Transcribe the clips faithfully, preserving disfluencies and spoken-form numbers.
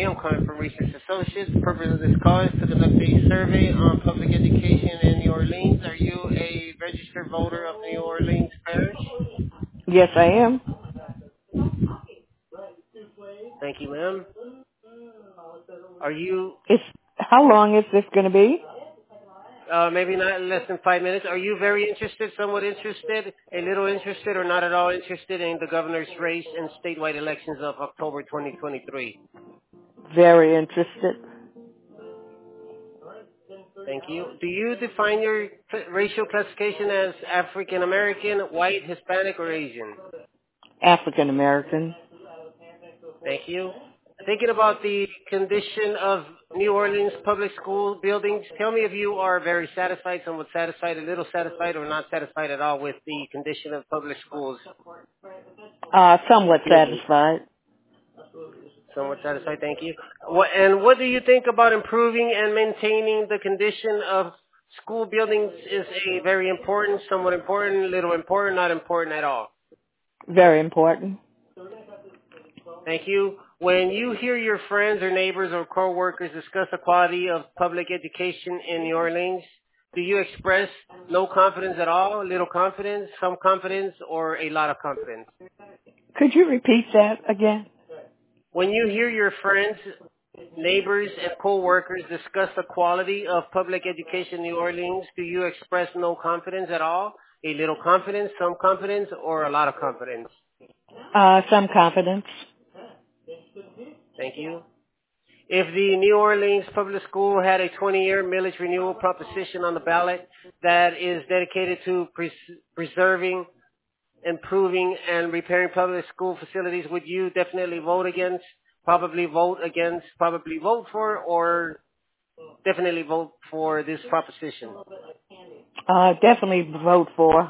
today. I'm calling from Research Associates. The purpose of this call is to conduct a survey on public education in New Orleans. Are you a registered voter of New Orleans Parish? Yes, I am. Thank you, ma'am. Are you, It's how long is this going to be? uh, maybe not less than five minutes, are you very interested, somewhat interested, a little interested, or not at all interested in the governor's race and statewide elections of October twenty twenty-three? Very interested. Thank you. Do you define your cl- racial classification as African American, white, Hispanic, or Asian? African American. Thank you. Thinking about the condition of New Orleans public school buildings, tell me if you are very satisfied, somewhat satisfied, a little satisfied, or not satisfied at all with the condition of public schools Uh, somewhat buildings. satisfied. Somewhat satisfied, thank you. What, and what do you think about improving and maintaining the condition of school buildings is a very important, somewhat important, little important, not important at all? Very important. Thank you. When you hear your friends or neighbors or co-workers discuss the quality of public education in New Orleans, do you express no confidence at all, little confidence, some confidence, or a lot of confidence? Could you repeat that again? When you hear your friends, neighbors, and co-workers discuss the quality of public education in New Orleans, do you express no confidence at all, a little confidence, some confidence, or a lot of confidence? Uh, some confidence. Thank you. If the New Orleans Public School had a twenty-year millage renewal proposition on the ballot that is dedicated to pres- preserving, improving, and repairing public school facilities, would you definitely vote against, probably vote against, probably vote for, or definitely vote for this proposition? Uh, definitely vote for.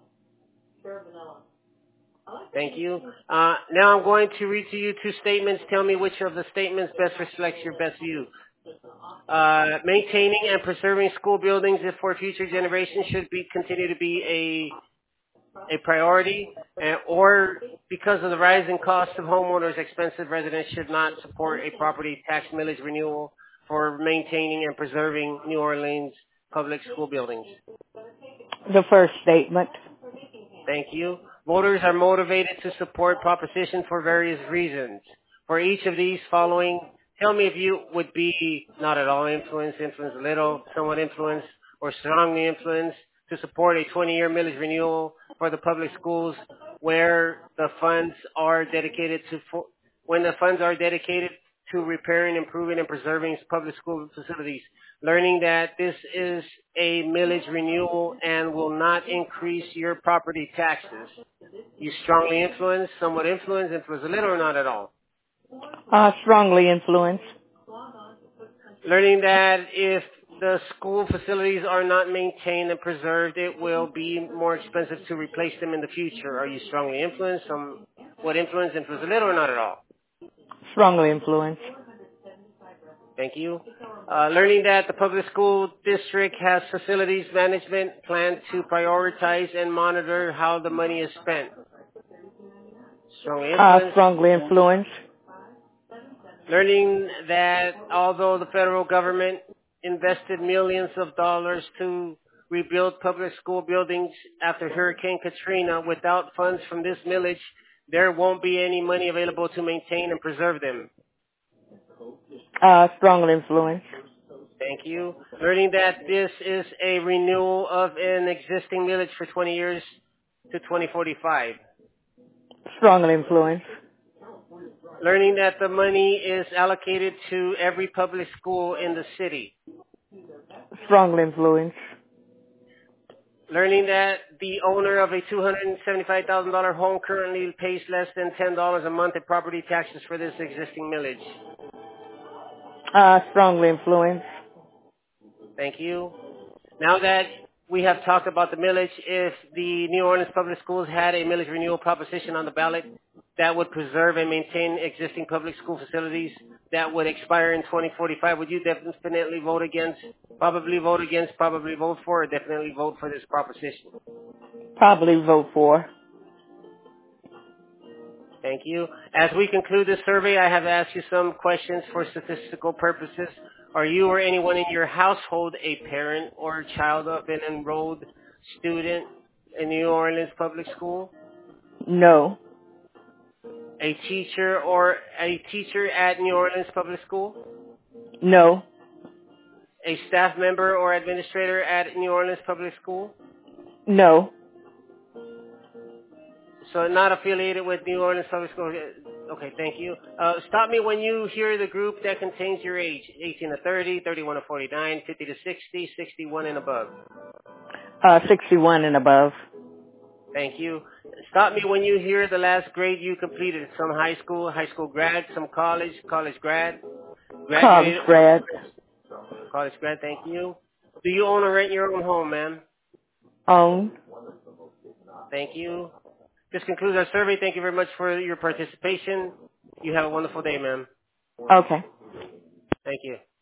Thank you. Uh, now I'm going to read to you two statements. Tell me which of the statements best reflects your best view. Uh, maintaining and preserving school buildings for future generations should be continue to be a a priority, and, or because of the rising cost of homeowners, expensive residents should not support a property tax millage renewal for maintaining and preserving New Orleans public school buildings. The first statement. Thank you. Voters are motivated to support proposition for various reasons. For each of these following, tell me if you would be not at all influenced, influenced a little, somewhat influenced, or strongly influenced to support a twenty-year millage renewal for the public schools where the funds are dedicated to, fo- when the funds are dedicated to repairing, improving, and preserving public school facilities. Learning that this is a millage renewal and will not increase your property taxes. You strongly influence, somewhat influence, influence a little, or not at all. Uh, strongly influenced. Learning that if the school facilities are not maintained and preserved, it will be more expensive to replace them in the future. Are you strongly influenced, somewhat influence, influence a little, or not at all? Strongly influenced. Thank you. Uh, learning that the public school district has facilities management plan to prioritize and monitor how the money is spent. Strongly Uh, influenced. strongly influenced. Learning that although the federal government invested millions of dollars to rebuild public school buildings after Hurricane Katrina, without funds from this millage, there won't be any money available to maintain and preserve them. Uh, strongly influenced. Thank you. Learning that this is a renewal of an existing millage for twenty years to twenty forty-five. Strongly influenced. Learning that the money is allocated to every public school in the city. Strongly influenced. Learning that the owner of a two hundred seventy-five thousand dollars home currently pays less than ten dollars a month in property taxes for this existing millage. Uh, strongly influenced. Thank you. Now that we have talked about the millage, if the New Orleans Public Schools had a millage renewal proposition on the ballot that would preserve and maintain existing public school facilities that would expire in twenty forty-five, would you definitely vote against, probably vote against, probably vote for, or definitely vote for this proposition? Probably vote for. Thank you. As we conclude this survey, I have asked you some questions for statistical purposes. Are you or anyone in your household a parent or child of an enrolled student in New Orleans Public School? No. A teacher or a teacher at New Orleans Public School? No. A staff member or administrator at New Orleans Public School? No. So not affiliated with New Orleans Public School. Okay, thank you. Uh, stop me when you hear the group that contains your age, eighteen to thirty, thirty-one to forty-nine, fifty to sixty, sixty-one and above. Uh, sixty-one and above. Thank you. Stop me when you hear the last grade you completed. Some high school, high school grad, some college, college grad. College grad. College grad, thank you. Do you own or rent your own home, ma'am? Own. Thank you. This concludes our survey. Thank you very much for your participation. You have a wonderful day, ma'am. Okay. Thank you.